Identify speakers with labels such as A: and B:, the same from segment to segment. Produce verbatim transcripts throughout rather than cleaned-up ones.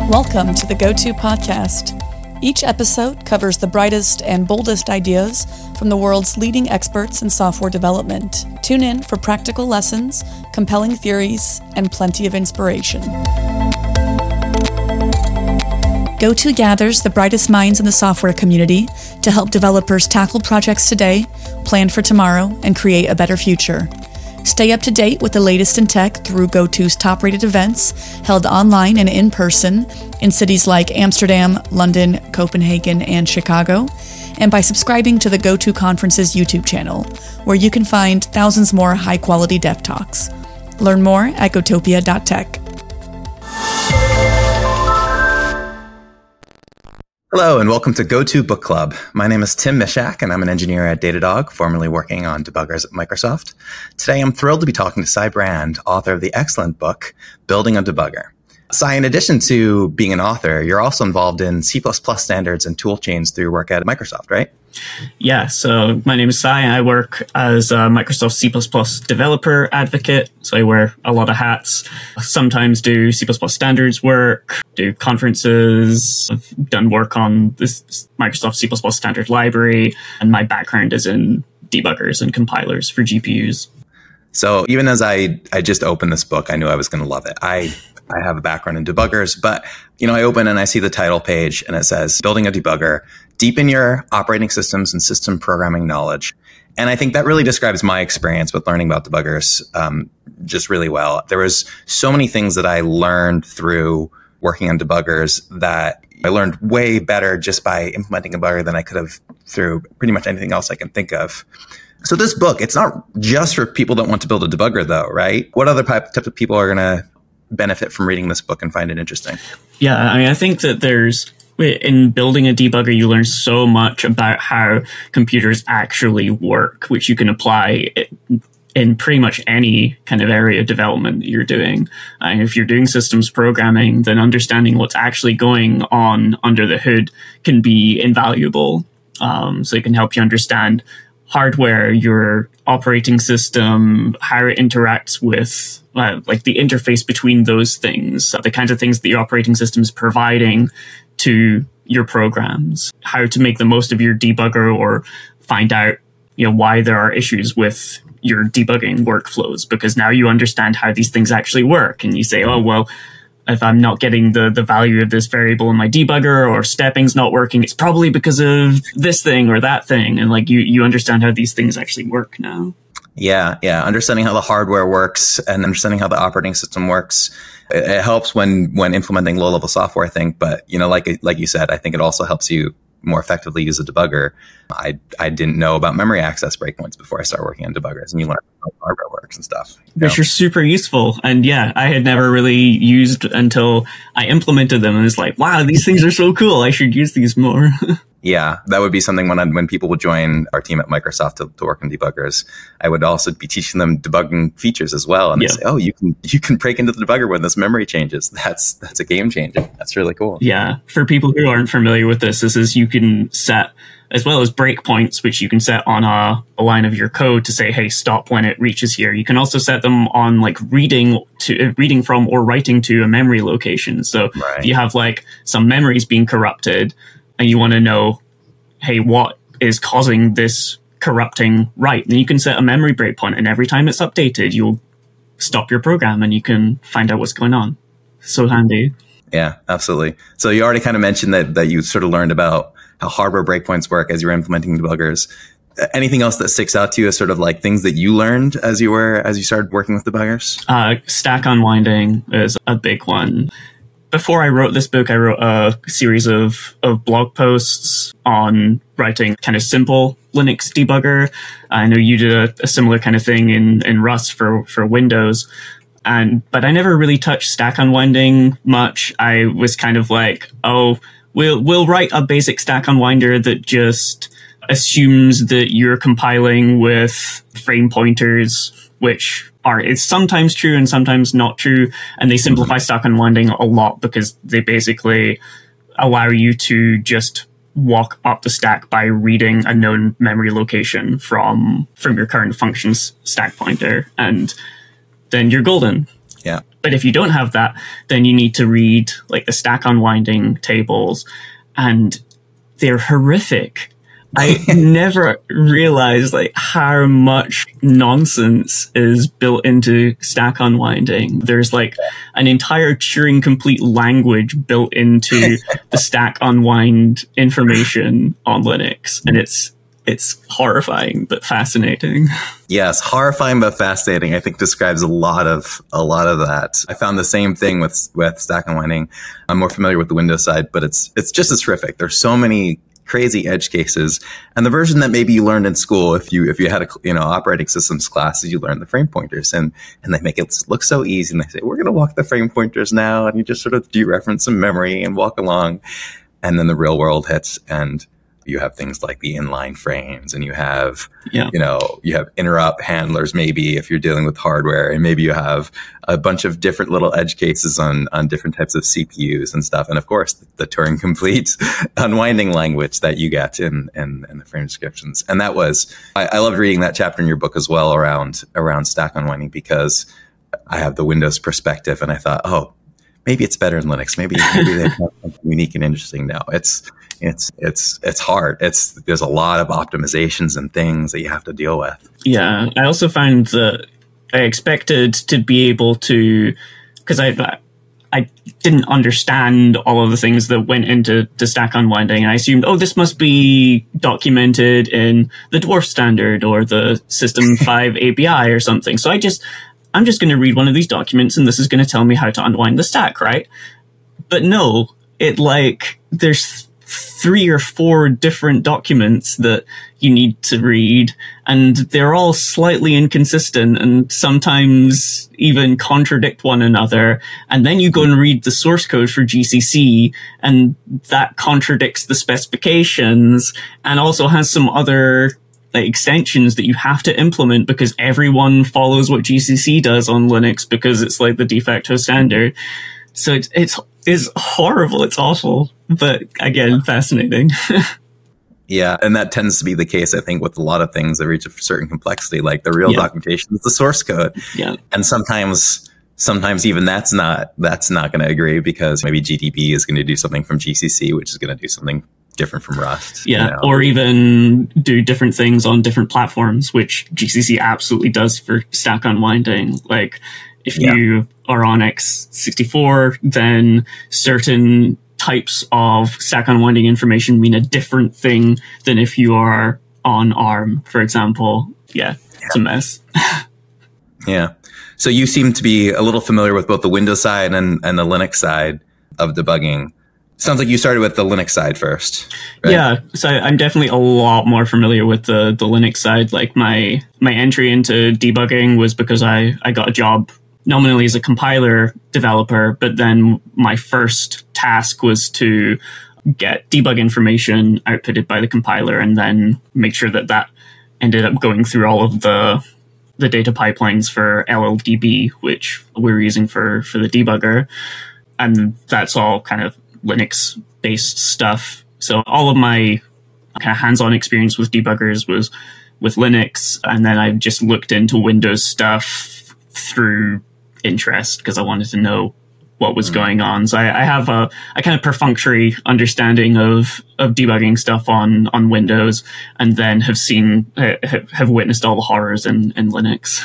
A: Welcome to the Go-To Podcast. Each episode covers the brightest and boldest ideas from the world's leading experts in software development. Tune in for practical lessons, compelling theories, and plenty of inspiration. Go-To gathers the brightest minds in the software community to help developers tackle projects today, plan for tomorrow, and create a better future. Stay up to date with the latest in tech through Go-To's top-rated events held online and in person in cities like Amsterdam, London, Copenhagen, and Chicago, and by subscribing to the Go-To Conference's YouTube channel, where you can find thousands more high-quality dev talks. Learn more at gotopia dot tech.
B: Hello and welcome to Go-To Book Club. My name is Tim Mishak and I'm an engineer at Datadog, formerly working on debuggers at Microsoft. Today I'm thrilled to be talking to Sai Brand, author of the excellent book, Building a Debugger. Sai, in addition to being an author, you're also involved in C plus plus standards and tool chains through your work at Microsoft, right?
C: Yeah, so my name is Sai. I work as a Microsoft C plus plus developer advocate. So I wear a lot of hats. Sometimes do C plus plus standards work, do conferences. I've done work on this Microsoft C plus plus standard library. And my background is in debuggers and compilers for G P Us.
B: So even as I, I just opened this book, I knew I was going to love it. I I have a background in debuggers, but you know, I open and I see the title page and it says, Building a Debugger, Deepen Your Operating Systems and System Programming Knowledge. And I think that really describes my experience with learning about debuggers um, just really well. There was so many things that I learned through working on debuggers that I learned way better just by implementing a debugger than I could have through pretty much anything else I can think of. So this book, it's not just for people that want to build a debugger though, right? What other type of people are going to benefit from reading this book and find it interesting?
C: Yeah, I mean, I think that there's, in building a debugger, you learn so much about how computers actually work, which you can apply in pretty much any kind of area of development that you're doing. And if you're doing systems programming, then understanding what's actually going on under the hood can be invaluable. Um, so it can help you understand hardware, your operating system, how it interacts with uh, like the interface between those things, the kinds of things that your operating system is providing to your programs, how to make the most of your debugger or find out, you know, why there are issues with your debugging workflows, because now you understand how these things actually work. And you say, oh, well, if I'm not getting the, the value of this variable in my debugger or stepping's not working, it's probably because of this thing or that thing. And like you, you understand how these things actually work now.
B: Yeah, yeah. Understanding how the hardware works and understanding how the operating system works. It, it helps when, when implementing low level software, I think. But, you know, like, like you said, I think it also helps you more effectively use a debugger. I I didn't know about memory access breakpoints before I started working on debuggers, and you learn how hardware works and stuff.
C: Which are super useful. And yeah, I had never really used until I implemented them, and it's like, wow, these things are so cool. I should use these more.
B: Yeah, that would be something when I, when people would join our team at Microsoft to, to work on debuggers, I would also be teaching them debugging features as well. And yeah. They say, oh, you can you can break into the debugger when this memory changes. That's that's a game changer. That's really cool.
C: Yeah, for people who aren't familiar with this, this is you can set, as well as breakpoints, which you can set on a, a line of your code to say, hey, stop when it reaches here. You can also set them on like reading to uh, reading from or writing to a memory location. So right. If you have like some memories being corrupted, and you want to know, hey, what is causing this corrupting write? Then you can set a memory breakpoint, and every time it's updated, you'll stop your program and you can find out what's going on. So handy.
B: Yeah, absolutely. So you already kind of mentioned that that you sort of learned about how hardware breakpoints work as you were implementing debuggers. Anything else that sticks out to you as sort of like things that you learned as you were as you started working with debuggers?
C: Uh, stack unwinding is a big one. Before I wrote this book, I wrote a series of, of blog posts on writing kind of simple Linux debugger. I know you did a, a similar kind of thing in, in Rust for, for Windows. And, but I never really touched stack unwinding much. I was kind of like, oh, we'll, we'll write a basic stack unwinder that just assumes that you're compiling with frame pointers, which are, it's sometimes true and sometimes not true. And they simplify stack unwinding a lot because they basically allow you to just walk up the stack by reading a known memory location from, from your current function's stack pointer. And then you're golden.
B: Yeah.
C: But if you don't have that, then you need to read like the stack unwinding tables, and they're horrific. I never realized like how much nonsense is built into stack unwinding. There's like an entire Turing complete language built into the stack unwind information on Linux, and it's it's horrifying but fascinating.
B: Yes, horrifying but fascinating, I think describes a lot of a lot of that. I found the same thing with with stack unwinding. I'm more familiar with the Windows side, but it's it's just as terrific. There's so many crazy edge cases, and the version that maybe you learned in school, if you if you had a you know operating systems classes, you learn the frame pointers, and and they make it look so easy, and they say we're going to walk the frame pointers now, and you just sort of dereference some memory and walk along, and then the real world hits, and you have things like the inline frames, and you have, yeah. you know, you have interrupt handlers, maybe if you're dealing with hardware, and maybe you have a bunch of different little edge cases on, on different types of C P Us and stuff. And of course, the, the Turing complete unwinding language that you get in, in, in the frame descriptions. And that was, I, I loved reading that chapter in your book as well around, around stack unwinding, because I have the Windows perspective, and I thought, oh, maybe it's better in Linux. Maybe, maybe they have something unique and interesting now. It's, It's it's it's hard. It's there's a lot of optimizations and things that you have to deal with.
C: Yeah, I also found that I expected to be able to, because I I didn't understand all of the things that went into to stack unwinding. I assumed, oh, this must be documented in the Dwarf standard or the System five A P I or something. So I just I'm just going to read one of these documents, and this is going to tell me how to unwind the stack, right? But no, it like there's three or four different documents that you need to read, and they're all slightly inconsistent and sometimes even contradict one another. And then you go and read the source code for G C C, and that contradicts the specifications and also has some other like, extensions that you have to implement because everyone follows what G C C does on Linux because it's like the de facto standard. So it's, it's, it's horrible. It's awful. But again, fascinating.
B: Yeah. And that tends to be the case, I think, with a lot of things that reach a certain complexity, like the real yeah. documentation is the source code.
C: Yeah.
B: And sometimes, sometimes even that's not, that's not going to agree because maybe G D B is going to do something from G C C, which is going to do something different from Rust.
C: Yeah.
B: You know?
C: Or even do different things on different platforms, which G C C absolutely does for stack unwinding. Like, if yeah. you are on x sixty-four, then certain types of stack unwinding information mean a different thing than if you are on ARM, for example. Yeah, yeah. It's a mess.
B: Yeah. So you seem to be a little familiar with both the Windows side and, and the Linux side of debugging. Sounds like you started with the Linux side first. Right?
C: Yeah, so I'm definitely a lot more familiar with the, the Linux side. Like my my entry into debugging was because I, I got a job nominally as a compiler developer, but then my first task was to get debug information outputted by the compiler and then make sure that that ended up going through all of the the data pipelines for L L D B, which we're using for, for the debugger. And that's all kind of Linux-based stuff. So all of my kind of hands-on experience with debuggers was with Linux, and then I just looked into Windows stuff through interest because I wanted to know what was mm. going on. So I, I have a, a kind of perfunctory understanding of, of debugging stuff on, on Windows, and then have seen, uh, have witnessed all the horrors in, in Linux.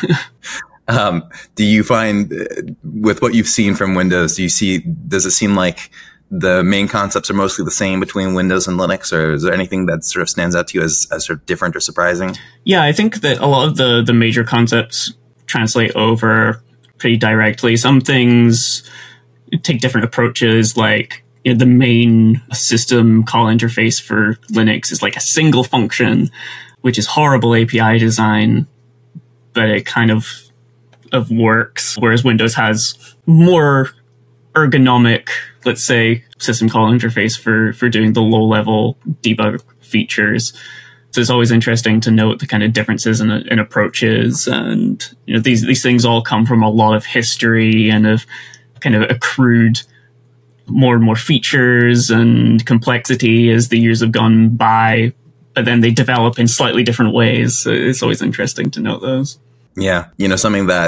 B: um, do you find uh, with what you've seen from Windows, do you see, does it seem like the main concepts are mostly the same between Windows and Linux, or is there anything that sort of stands out to you as, as sort of different or surprising?
C: Yeah, I think that a lot of the, the major concepts translate over pretty directly. Some things take different approaches, like you know, the main system call interface for Linux is like a single function, which is horrible A P I design, but it kind of, of works. Whereas Windows has more ergonomic, let's say, system call interface for, for doing the low level debug features. So it's always interesting to note the kind of differences in, in approaches. And you know, these, these things all come from a lot of history and have kind of accrued more and more features and complexity as the years have gone by, but then they develop in slightly different ways. So it's always interesting to note those.
B: Yeah. You know, something that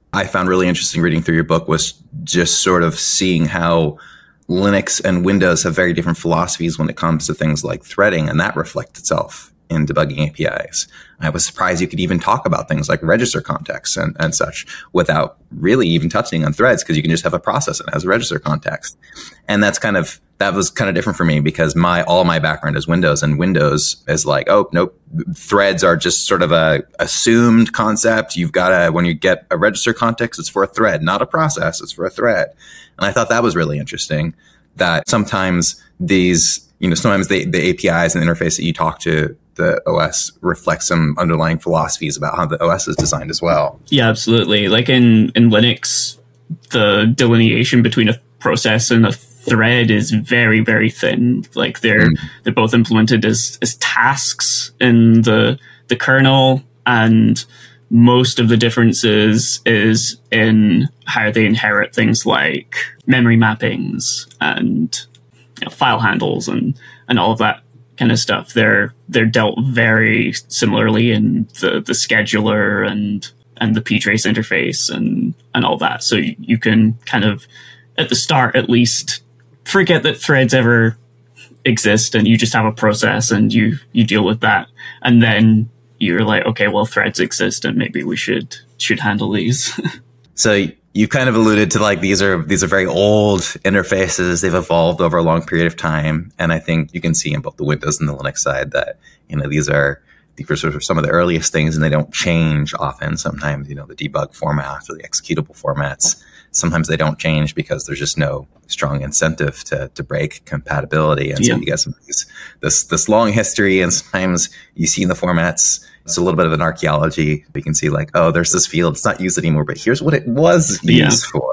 B: I found really interesting reading through your book was just sort of seeing how Linux and Windows have very different philosophies when it comes to things like threading, and that reflects itself in debugging A P Is. I was surprised you could even talk about things like register context and, and such without really even touching on threads, because you can just have a process that has a register context. And that's kind of, that was kind of different for me because my, all my background is Windows, and Windows is like, oh, nope, threads are just sort of a assumed concept. You've got to, when you get a register context, it's for a thread, not a process, it's for a thread. And I thought that was really interesting that sometimes these, you know, sometimes the, the A P Is and the interface that you talk to the O S reflects some underlying philosophies about how the O S is designed as well.
C: Yeah, absolutely. Like in, in Linux, the delineation between a process and a thread is very, very thin. Like they're mm. they're both implemented as, as tasks in the the kernel, and most of the differences is in how they inherit things like memory mappings and, you know, file handles and, and all of that kind of stuff. They're they're dealt very similarly in the, the scheduler and and the ptrace interface and, and all that. So you, you can kind of, at the start at least, forget that threads ever exist, and you just have a process and you, you deal with that. And then you're like, okay, well, threads exist and maybe we should should handle these.
B: So you've kind of alluded to like these are these are very old interfaces. They've evolved over a long period of time, and I think you can see in both the Windows and the Linux side that, you know, these are these are sort of some of the earliest things, and they don't change often. Sometimes, you know, the debug formats or the executable formats, sometimes they don't change because there's just no strong incentive to to break compatibility, and so yeah. you get some of these, this this long history, and sometimes you see in the formats. It's a little bit of an archaeology. We can see like, oh, there's this field. It's not used anymore, but here's what it was used yeah. for.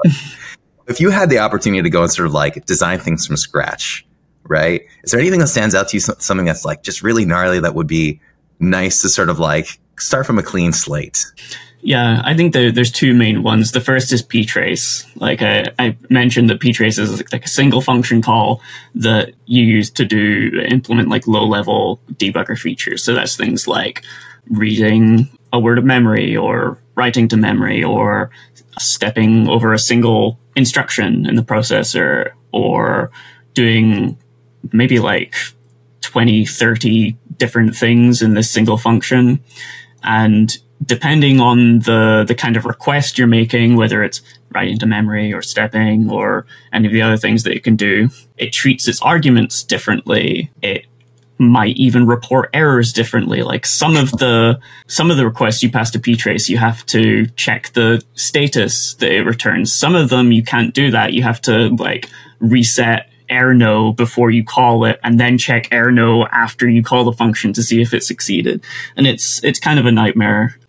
B: If you had the opportunity to go and sort of like design things from scratch, right? Is there anything that stands out to you, something that's like just really gnarly that would be nice to sort of like start from a clean slate?
C: Yeah, I think there, there's two main ones. The first is ptrace. Like I, I mentioned that ptrace is like a single function call that you use to do implement like low level debugger features. So that's things like reading a word of memory or writing to memory or stepping over a single instruction in the processor or doing maybe like twenty, thirty different things in this single function. And depending on the, the kind of request you're making, whether it's writing to memory or stepping or any of the other things that it can do, it treats its arguments differently. It might even report errors differently. Like some of the some of the requests you pass to ptrace, you have to check the status that it returns. Some of them you can't do that. You have to like reset error no before you call it, and then check error no after you call the function to see if it succeeded. And it's it's kind of a nightmare.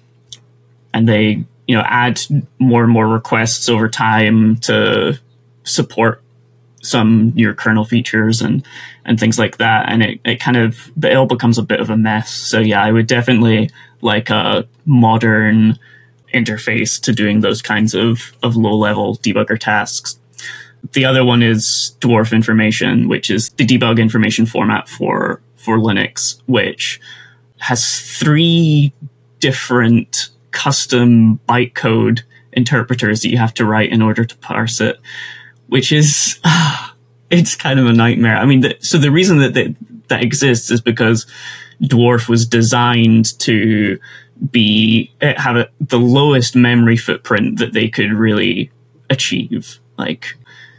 C: And they, you know, add more and more requests over time to support some newer kernel features and, and things like that. And it, it kind of, it all becomes a bit of a mess. So yeah, I would definitely like a modern interface to doing those kinds of, of low level debugger tasks. The other one is Dwarf information, which is the debug information format for, for Linux, which has three different custom bytecode interpreters that you have to write in order to parse it, which is, uh, it's kind of a nightmare. I mean, the, so the reason that they, that exists is because Dwarf was designed to be, have a, the lowest memory footprint that they could really achieve. Like,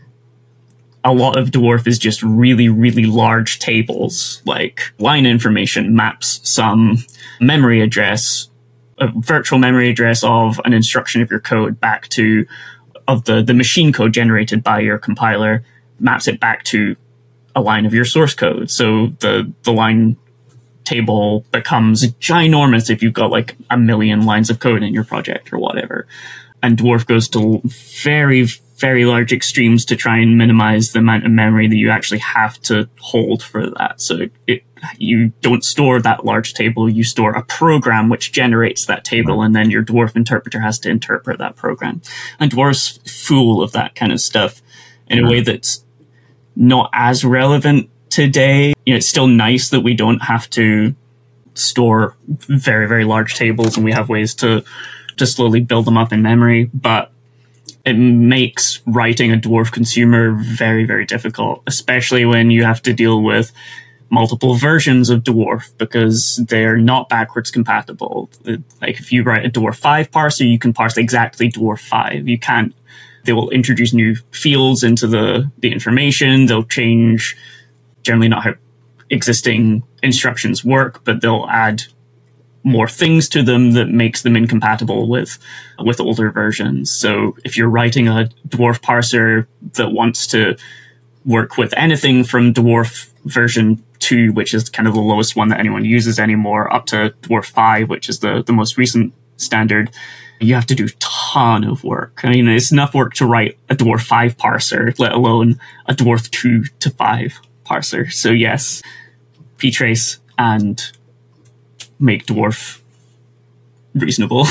C: a lot of Dwarf is just really, really large tables. Like, line information maps some memory address, a virtual memory address of an instruction of your code back to, of the, the machine code generated by your compiler, maps it back to a line of your source code. So the, the line table becomes ginormous if you've got like a million lines of code in your project or whatever. And Dwarf goes to very, very large extremes to try and minimize the amount of memory that you actually have to hold for that. So it, you don't store that large table, you store a program which generates that table, and then your Dwarf interpreter has to interpret that program. And Dwarf's full of that kind of stuff in a way that's not as relevant today. You know, it's still nice that we don't have to store very, very large tables, and we have ways to to slowly build them up in memory, but it makes writing a Dwarf consumer very, very difficult, especially when you have to deal with multiple versions of Dwarf because they're not backwards compatible. Like if you write a Dwarf five parser, you can parse exactly Dwarf five. You can't. They will introduce new fields into the, the information. They'll change generally not how existing instructions work, but they'll add more things to them that makes them incompatible with with older versions. So if you're writing a Dwarf parser that wants to work with anything from Dwarf version two, which is kind of the lowest one that anyone uses anymore, up to Dwarf five, which is the, the most recent standard, you have to do a ton of work. I mean, it's enough work to write a Dwarf five parser, let alone a Dwarf two to five parser. So yes, ptrace and make Dwarf reasonable.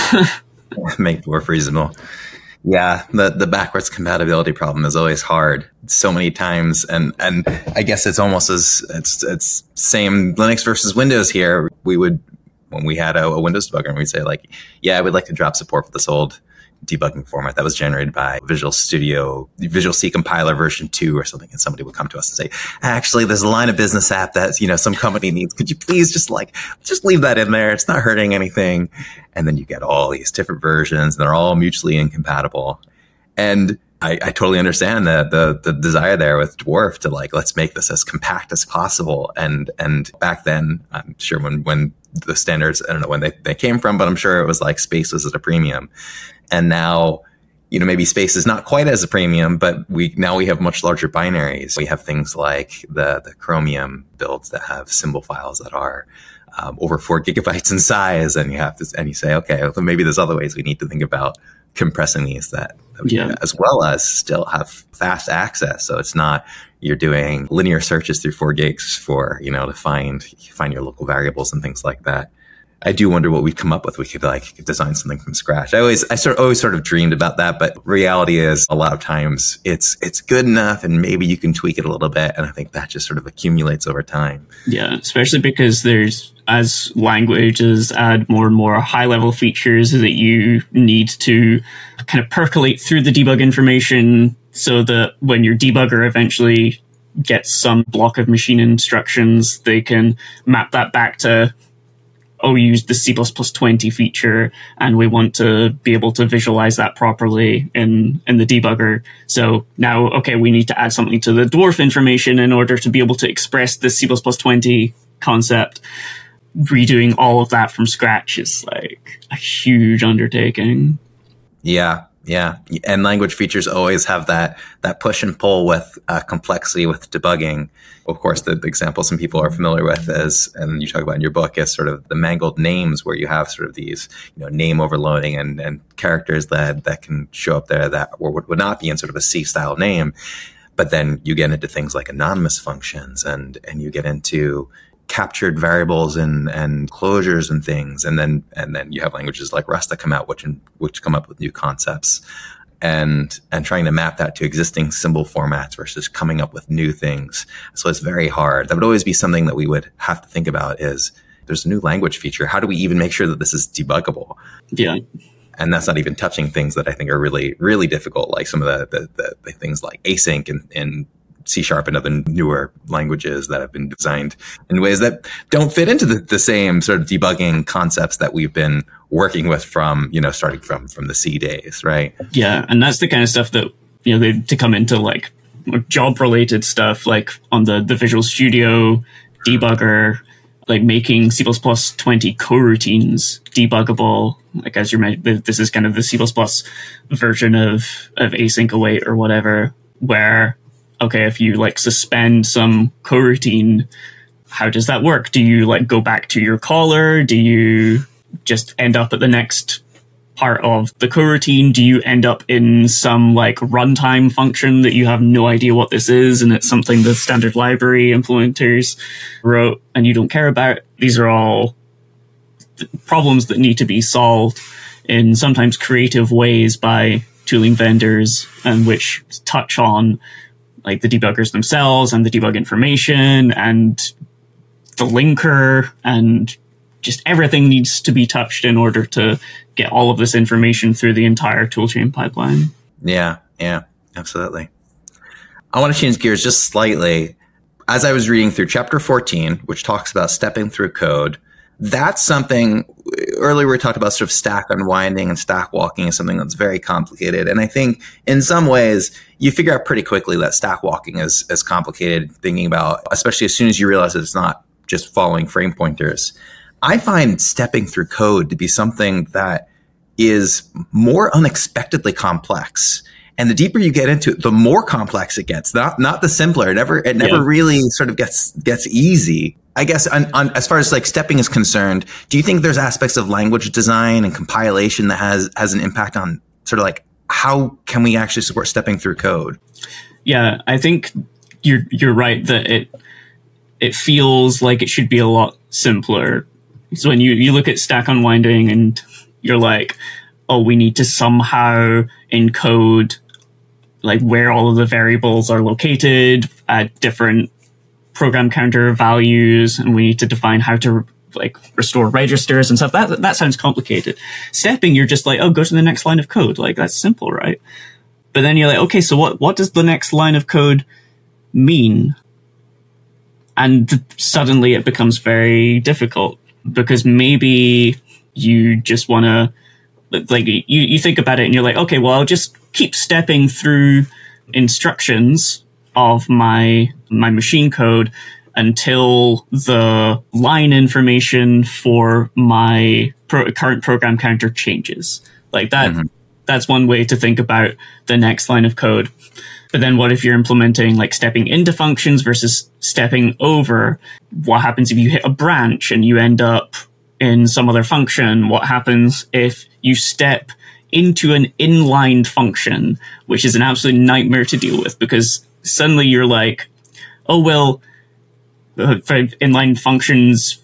B: Make Dwarf reasonable. Yeah, the, the backwards compatibility problem is always hard so many times. And, and I guess it's almost as, it's, it's same Linux versus Windows here. We would, when we had a, a Windows debugger, and we'd say like, yeah, I would like to drop support for this old debugging format that was generated by Visual Studio, Visual C compiler version two or something. And somebody would come to us and say, actually, there's a line of business app that, you know, some company needs. Could you please just like, just leave that in there? It's not hurting anything. And then you get all these different versions and they're all mutually incompatible. And I, I totally understand the, the, the desire there with Dwarf to like, let's make this as compact as possible. And, and back then, I'm sure when, when the standards, I don't know when they, they came from, but I'm sure it was like space was at a premium. And now, you know, maybe space is not quite as a premium, but we now we have much larger binaries. We have things like the, the Chromium builds that have symbol files that are um, over four gigabytes in size. And you have to, and you say, okay, well, maybe there's other ways we need to think about compressing these that, that we,
C: yeah.
B: as well as still have fast access. So it's not, you're doing linear searches through four gigs for, you know, to find, find your local variables and things like that. I do wonder what we'd come up with. We could like design something from scratch. I always, I sort of always sort of dreamed about that, but reality is a lot of times it's, it's good enough and maybe you can tweak it a little bit. And I think that just sort of accumulates over time.
C: Yeah, especially because there's, as languages add more and more high level features that you need to kind of percolate through the debug information so that when your debugger eventually gets some block of machine instructions, they can map that back to, oh, we used the C plus plus twenty feature and we want to be able to visualize that properly in, in the debugger. So now, okay, we need to add something to the Dwarf information in order to be able to express the C plus plus twenty concept. Redoing all of that from scratch is like a huge undertaking.
B: Yeah. Yeah. And language features always have that, that push and pull with uh, complexity with debugging. Of course, the, the example some people are familiar with is, and you talk about in your book, is sort of the mangled names where you have sort of these, you know, name overloading and, and characters that, that can show up there that would, would not be in sort of a C style name. But then you get into things like anonymous functions and, and you get into captured variables and, and closures and things. And then, and then you have languages like Rust that come out, which, which come up with new concepts and, and trying to map that to existing symbol formats versus coming up with new things. So it's very hard. That would always be something that we would have to think about is there's a new language feature. How do we even make sure that this is debuggable?
C: Yeah.
B: And that's not even touching things that I think are really, really difficult, like some of the, the, the, the things like async and, and C Sharp and other newer languages that have been designed in ways that don't fit into the, the same sort of debugging concepts that we've been working with from, you know, starting from, from the C days, right?
C: Yeah. And that's the kind of stuff that, you know, they, to come into like job related stuff, like on the, the Visual Studio debugger, like making C plus plus twenty coroutines debuggable. Like as you're, this is kind of the C plus plus version of, of async await or whatever, where okay, if you like suspend some coroutine, how does that work? Do you like go back to your caller? Do you just end up at the next part of the coroutine? Do you end up in some like runtime function that you have no idea what this is and it's something the standard library implementers wrote and you don't care about? These are all th- problems that need to be solved in sometimes creative ways by tooling vendors and which touch on like the debuggers themselves and the debug information and the linker and just everything needs to be touched in order to get all of this information through the entire toolchain pipeline.
B: Yeah, yeah, absolutely. I want to change gears just slightly. As I was reading through chapter fourteen, which talks about stepping through code, that's something, earlier we talked about sort of stack unwinding and stack walking is something that's very complicated. And I think in some ways you figure out pretty quickly that stack walking is, is complicated, thinking about, especially as soon as you realize that it's not just following frame pointers. I find stepping through code to be something that is more unexpectedly complex. And the deeper you get into it, the more complex it gets. Not not the simpler. It never it never yeah. really sort of gets gets easy. I guess on, on, as far as like stepping is concerned, do you think there's aspects of language design and compilation that has has an impact on sort of like how can we actually support stepping through code?
C: Yeah, I think you're you're right that it it feels like it should be a lot simpler. So when you, you look at stack unwinding and you're like, oh, we need to somehow encode like where all of the variables are located at different program counter values, and we need to define how to like restore registers and stuff. That that sounds complicated. Stepping, you're just like, oh, go to the next line of code. Like that's simple, right? But then you're like, okay, so what what does the next line of code mean? And th- suddenly it becomes very difficult because maybe you just want to like you, you think about it and you're like, okay, well, I'll just keep stepping through instructions of my my machine code until the line information for my pro- current program counter changes. Like that, mm-hmm. That's one way to think about the next line of code. But then what if you're implementing like stepping into functions versus stepping over? What happens if you hit a branch and you end up in some other function? What happens if you step into an inline function, which is an absolute nightmare to deal with because suddenly you're like, oh, well, uh, for inline functions,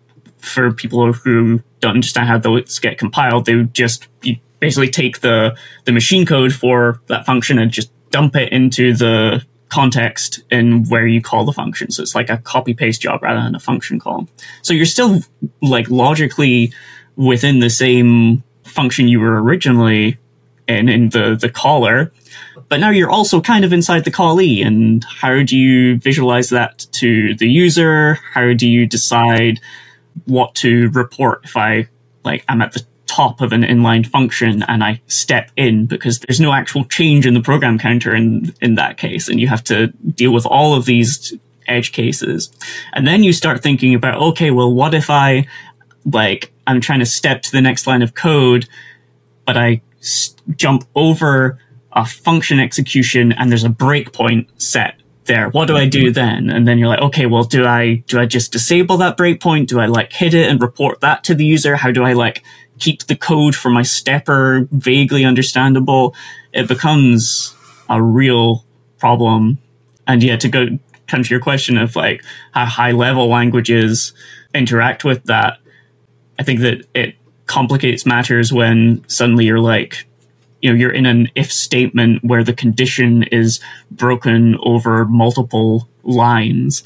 C: for people who don't understand how those get compiled, they would just you basically take the, the machine code for that function and just dump it into the context in where you call the function. So it's like a copy paste job rather than a function call. So you're still like logically within the same function you were originally in, in the, the caller, but now you're also kind of inside the callee. And how do you visualize that to the user? How do you decide what to report if I like I'm at the top of an inline function and I step in, because there's no actual change in the program counter in, in that case. And you have to deal with all of these edge cases. And then you start thinking about, okay, well, what if I, like, I'm trying to step to the next line of code, but I s- jump over a function execution and there's a breakpoint set there. What do I do then? And then you're like, okay, well, do I, do I just disable that breakpoint? Do I like hit it and report that to the user? How do I like keep the code for my stepper vaguely understandable? It becomes a real problem. And yeah, to go come to your question of like how high level languages interact with that, I think that it complicates matters when suddenly you're like, you know, you're in an if statement where the condition is broken over multiple lines,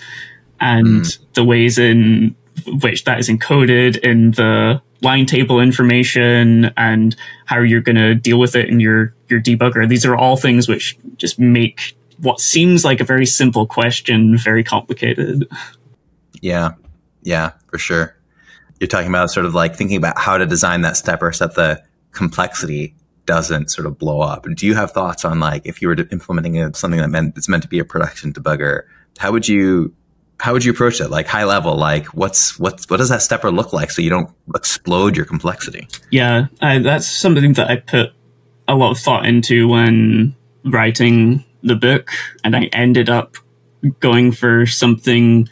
C: and mm. the ways in which that is encoded in the line table information and how you're going to deal with it in your, your debugger. These are all things which just make what seems like a very simple question very complicated.
B: Yeah. Yeah, for sure. You're talking about sort of like thinking about how to design that stepper so that the complexity doesn't sort of blow up. Do you have thoughts on like if you were implementing a, something that meant it's meant to be a production debugger, how would you how would you approach it? Like high level, like what's what's what does that stepper look like so you don't explode your complexity?
C: Yeah, uh, that's something that I put a lot of thought into when writing the book, and I ended up going for something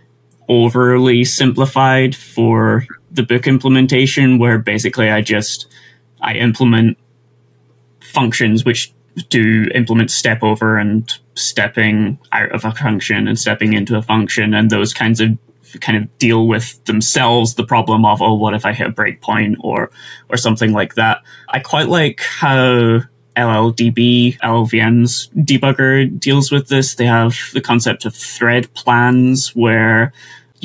C: overly simplified for the book implementation, where basically I just I implement functions which do implement step over and stepping out of a function and stepping into a function, and those kinds of kind of deal with themselves the problem of, oh, what if I hit a breakpoint or or something like that. I quite like how L L D B, L L V M's debugger deals with this. They have the concept of thread plans where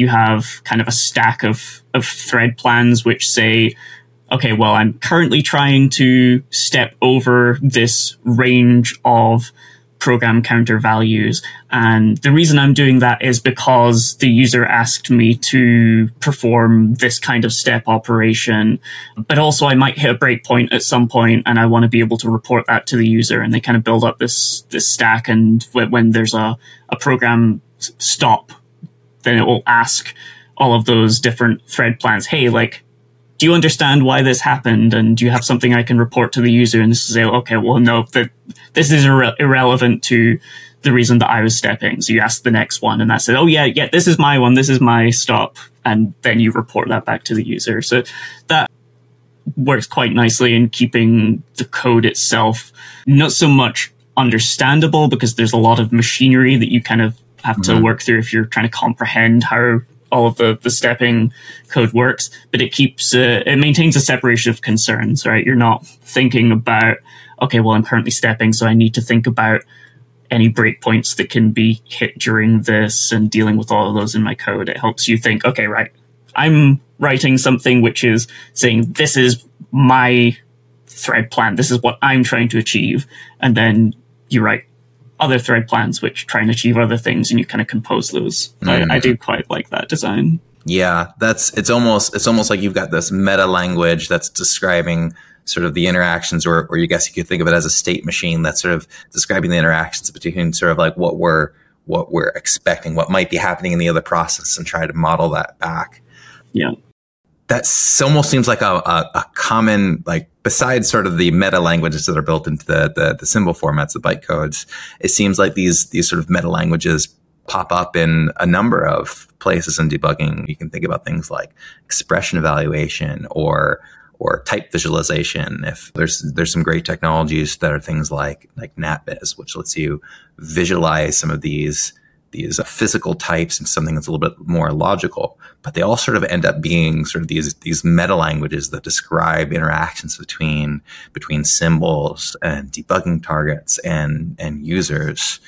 C: you have kind of a stack of, of thread plans which say, okay, well, I'm currently trying to step over this range of program counter values. And the reason I'm doing that is because the user asked me to perform this kind of step operation. But also I might hit a breakpoint at some point and I want to be able to report that to the user. And they kind of build up this, this stack. And w- when there's a, a program stop, then it will ask all of those different thread plans, hey, like, do you understand why this happened? And do you have something I can report to the user? And this is say, okay, well, no, the, this is irre- irrelevant to the reason that I was stepping. So you ask the next one and that said, oh yeah, yeah, this is my one. This is my stop. And then you report that back to the user. So that works quite nicely in keeping the code itself not so much understandable, because there's a lot of machinery that you kind of have mm-hmm. to work through if you're trying to comprehend how all of the, the stepping code works, but it keeps, uh, it maintains a separation of concerns, right? You're not thinking about, okay, well, I'm currently stepping, so I need to think about any breakpoints that can be hit during this and dealing with all of those in my code. It helps you think, okay, right, I'm writing something which is saying, this is my thread plan. This is what I'm trying to achieve. And then you write other thread plans which try and achieve other things, and you kind of compose those. Mm. I, I do quite like that design.
B: Yeah, that's it's almost it's almost like you've got this meta language that's describing sort of the interactions, or or you guess you could think of it as a state machine that's sort of describing the interactions between sort of like what we're what we're expecting, what might be happening in the other process, and try to model that back.
C: Yeah.
B: That almost seems like a, a, a common, like, besides sort of the meta languages that are built into the, the, the symbol formats, the bytecodes, it seems like these, these sort of meta languages pop up in a number of places in debugging. You can think about things like expression evaluation or, or type visualization. If there's, there's some great technologies that are things like, like NatVis, which lets you visualize some of these these physical types and something that's a little bit more logical, but they all sort of end up being sort of these, these meta languages that describe interactions between, between symbols and debugging targets and, and users.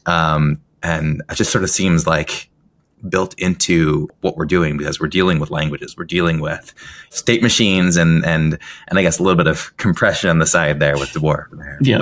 B: Um, and it just sort of seems like built into what we're doing, because we're dealing with languages, we're dealing with state machines and, and, and I guess a little bit of compression on the side there with Dwarf.
C: Yeah.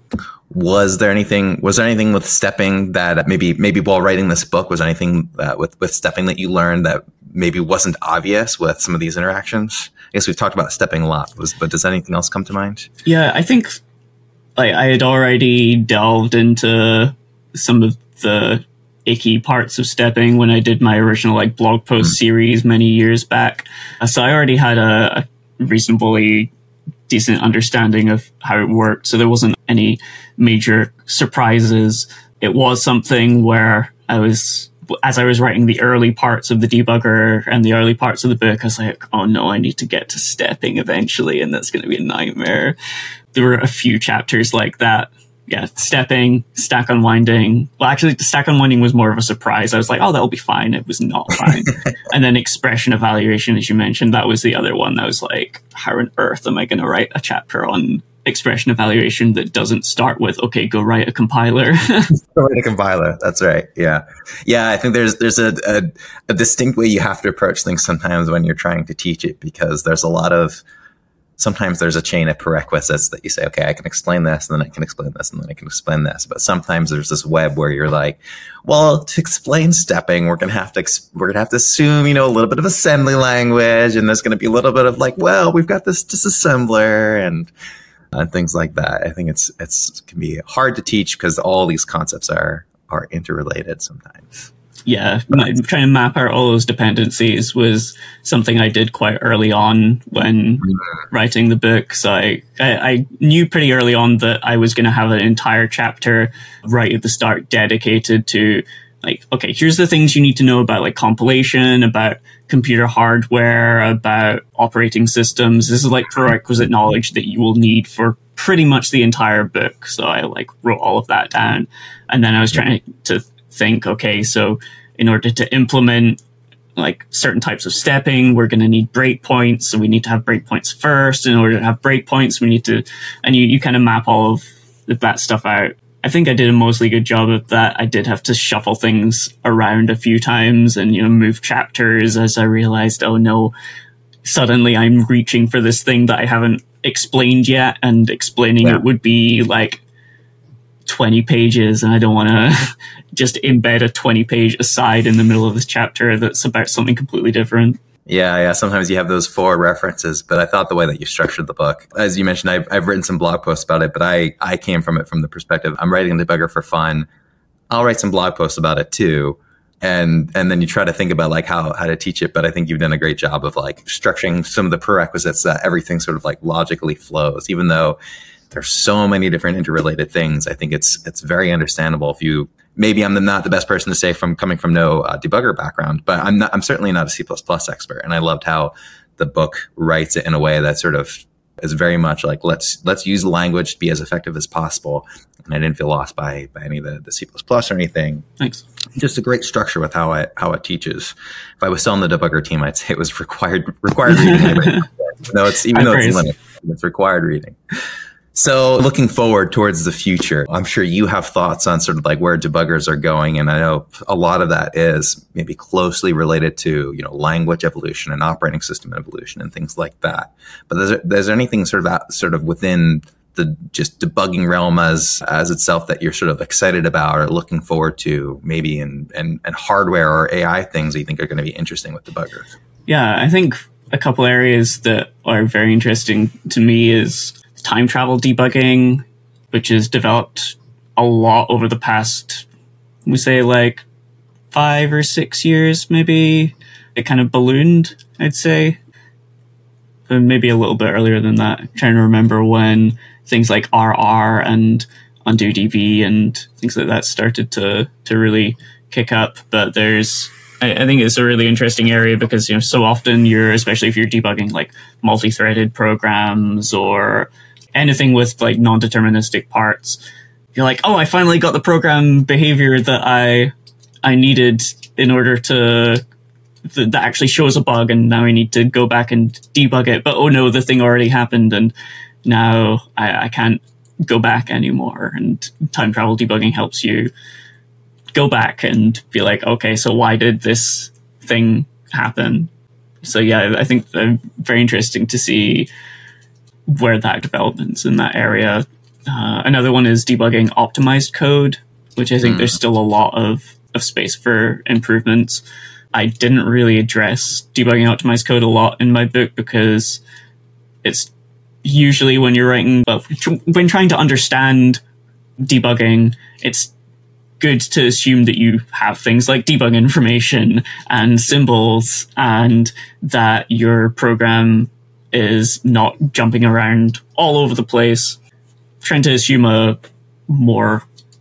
B: Was there anything, was there anything with stepping that maybe, maybe while writing this book, was there anything uh, with, with stepping that you learned that maybe wasn't obvious with some of these interactions? I guess we've talked about stepping a lot, was, but does anything else come to mind?
C: Yeah, I think like I had already delved into some of the icky parts of stepping when I did my original like blog post mm-hmm. series many years back. So I already had a, a reasonably decent understanding of how it worked. So there wasn't any major surprises. It was something where I was, as I was writing the early parts of the debugger and the early parts of the book, I was like, oh no, I need to get to stepping eventually, and that's going to be a nightmare. There were a few chapters like that. Yeah, stepping, stack unwinding. Well, actually, the stack unwinding was more of a surprise. I was like, oh, that'll be fine. It was not fine. And then expression evaluation, as you mentioned, that was the other one. That was like, how on earth am I going to write a chapter on expression evaluation that doesn't start with, okay, go write a compiler?
B: Go write a compiler. That's right. Yeah. Yeah, I think there's there's a, a, a distinct way you have to approach things sometimes when you're trying to teach it, because there's a lot of sometimes there's a chain of prerequisites that you say, okay, I can explain this, and then I can explain this, and then I can explain this. But sometimes there's this web where you're like, well, to explain stepping, we're going to have to, ex- we're going to have to assume, you know, a little bit of assembly language. And there's going to be a little bit of like, well, we've got this disassembler and, and things like that. I think it's, it's, it can be hard to teach because all these concepts are, are interrelated sometimes.
C: Yeah, trying to map out all those dependencies was something I did quite early on when writing the book. So I, I, I knew pretty early on that I was going to have an entire chapter right at the start dedicated to, like, okay, here's the things you need to know about, like, compilation, about computer hardware, about operating systems. This is like prerequisite knowledge that you will need for pretty much the entire book. So I like wrote all of that down. And then I was trying to think, okay, so in order to implement like certain types of stepping, we're going to need breakpoints. So we need to have breakpoints first. In order to have breakpoints, we need to, and you, you kind of map all of that stuff out. I think I did a mostly good job of that. I did have to shuffle things around a few times and, you know, move chapters as I realized, oh no, suddenly I'm reaching for this thing that I haven't explained yet, and explaining yeah. it would be like twenty pages, and I don't want to just embed a twenty page aside in the middle of this chapter that's about something completely different.
B: Yeah, yeah. Sometimes you have those four references, but I thought the way that you structured the book, as you mentioned, I've, I've written some blog posts about it, but I, I came from it from the perspective, I'm writing a debugger for fun. I'll write some blog posts about it too. And, and then you try to think about like how, how to teach it. But I think you've done a great job of like structuring some of the prerequisites that everything sort of like logically flows, even though there's so many different interrelated things. I think it's, it's very understandable if you, maybe I'm not the best person to say from coming from no uh, debugger background, but I'm not, I'm certainly not a C plus plus expert. And I loved how the book writes it in a way that sort of is very much like, let's, let's use language to be as effective as possible. And I didn't feel lost by, by any of the, the C plus plus or anything.
C: Thanks.
B: Just a great structure with how it, how it teaches. If I was still on the debugger team, I'd say it was required, required reading. No, it's, even I though praise. it's limited, it's required reading. So looking forward towards the future, I'm sure you have thoughts on sort of like where debuggers are going. And I know a lot of that is maybe closely related to, you know, language evolution and operating system evolution and things like that. But is there, is there anything sort of out, sort of within the just debugging realm as, as itself that you're sort of excited about or looking forward to maybe in, in, in hardware or A I things that you think are going to be interesting with debuggers?
C: Yeah, I think a couple areas that are very interesting to me is time travel debugging, which has developed a lot over the past, we say like five or six years, maybe. It kind of ballooned, I'd say. But maybe a little bit earlier than that. I'm trying to remember when things like R R and UndoDB and things like that started to, to really kick up. But there's, I, I think it's a really interesting area because, you know, so often you're, especially if you're debugging like multi-threaded programs or anything with like non-deterministic parts, you're like, oh, I finally got the program behavior that I I needed in order to th- that actually shows a bug, and now I need to go back and debug it. But oh no, the thing already happened, and now I, I can't go back anymore. And time travel debugging helps you go back and be like, okay, so why did this thing happen? So yeah, I think it's very interesting to see where that developments in that area. Uh, another one is debugging optimized code, which I think mm. there's still a lot of, of space for improvements. I didn't really address debugging optimized code a lot in my book because it's usually when you're writing, well, when trying to understand debugging, it's good to assume that you have things like debug information and symbols and that your program is not jumping around all over the place, trying to assume a more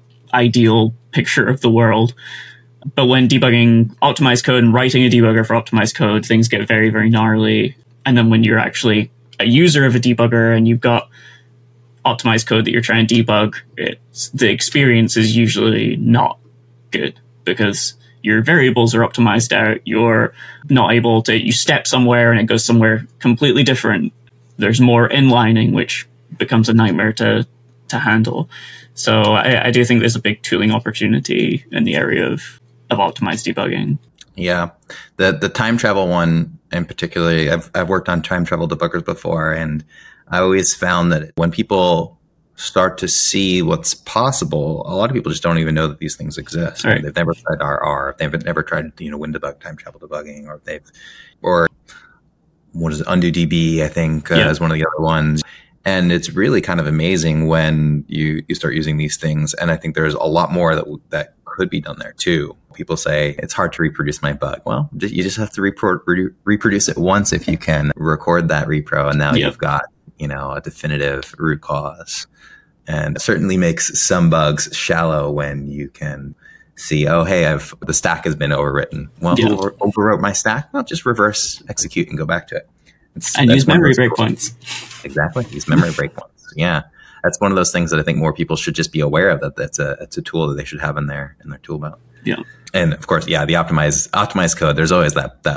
C: ideal picture of the world. But when debugging optimized code and writing a debugger for optimized code, things get very, very gnarly. And then when you're actually a user of a debugger and you've got optimized code that you're trying to debug, it's, the experience is usually not good because your variables are optimized out. You're not able to, you step somewhere and it goes somewhere completely different. There's more inlining, which becomes a nightmare to, to handle. So I, I do think there's a big tooling opportunity in the area of, of optimized debugging.
B: Yeah. The, the time travel one in particular, I've, I've worked on time travel debuggers before, and I always found that when people start to see what's possible, a lot of people just don't even know that these things exist. Right. They've never tried R R. They've never tried, you know, WinDebug time travel debugging, or they've, or what is it, UndoDB, I think, uh, yeah. is one of the other ones. And it's really kind of amazing when you, you start using these things. And I think there's a lot more that that could be done there too. People say it's hard to reproduce my bug. Well, you just have to repro- re- reproduce it once if you can record that repro, and now yep. you've got, you know, a definitive root cause. And it certainly makes some bugs shallow when you can see, oh, hey, I've the stack has been overwritten. Well, yeah. who over- overwrote my stack? Well, just reverse execute and go back to it.
C: It's, and use memory breakpoints.
B: Exactly. Use memory breakpoints. Yeah. That's one of those things that I think more people should just be aware of, that that's a, it's a tool that they should have in their, in their tool belt.
C: Yeah.
B: And of course, yeah, the optimized, optimized code, there's always that, that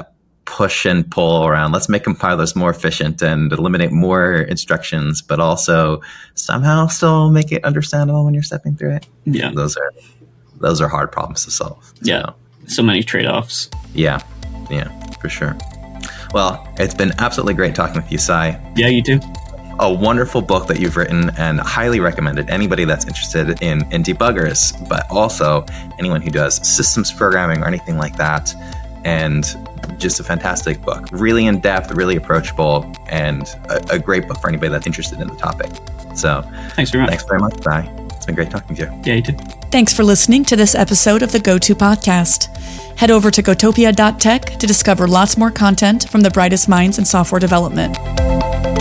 B: push and pull around. Let's make compilers more efficient and eliminate more instructions, but also somehow still make it understandable when you're stepping through it.
C: Yeah.
B: Those are those are hard problems to solve.
C: Yeah. So, so many trade-offs.
B: Yeah. Yeah, for sure. Well, it's been absolutely great talking with you, Sai.
C: Yeah, you too.
B: A wonderful book that you've written and highly recommended anybody that's interested in, in debuggers, but also anyone who does systems programming or anything like that. And just a fantastic book, really in depth, really approachable, and a, a great book for anybody that's interested in the topic. So
C: thanks very much.
B: Thanks very much, Sai. It's been great talking to you.
C: Yeah, you too.
A: Thanks for listening to this episode of the GoTo Podcast. Head over to gotopia dot tech to discover lots more content from the brightest minds in software development.